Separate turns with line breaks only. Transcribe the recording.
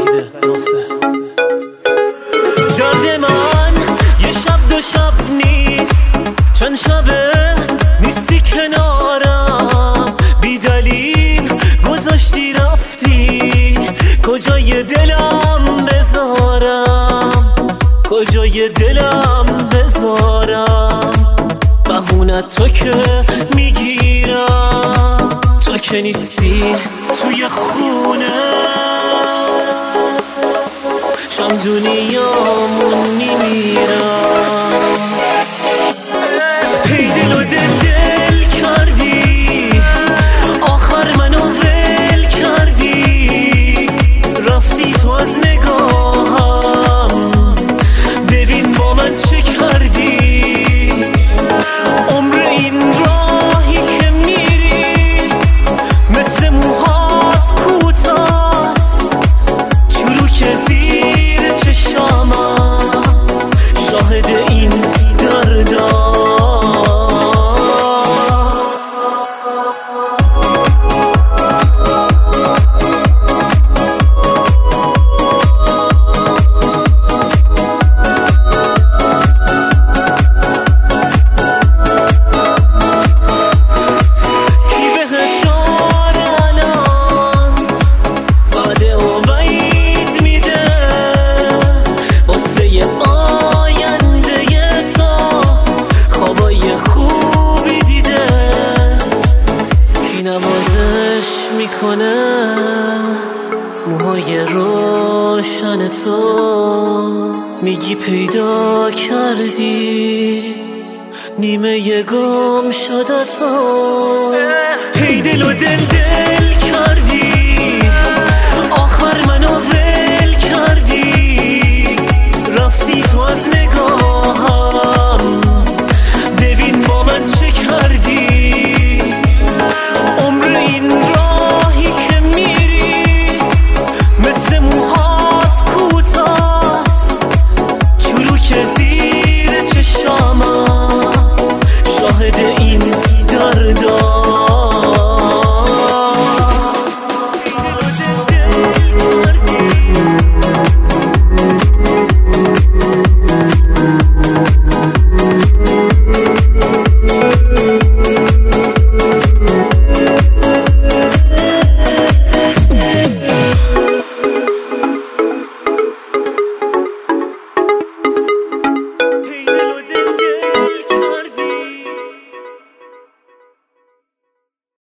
درد من یه شب دو شب نیست، چند شبه نیستی کنارم، بی دلیل گذاشتی رفتی، کجای دلم بذارم، کجای دلم بذارم، بهونه تو که میگیرم، تو که نیستی توی خونه، شم دنیامون میمیرم. هی دل و دل کردی، آخر منو ول کردی، رفتی تو از نگاهم، ببین با من چه کردی، عمر این راهی که میری مثل موهات کوتاست، چروک زیر چشامم شاهد این درداست. نوازش میکنه موهای روشن تو، میگی پیدا کردی نیمه گم شده تو. هی دل و دل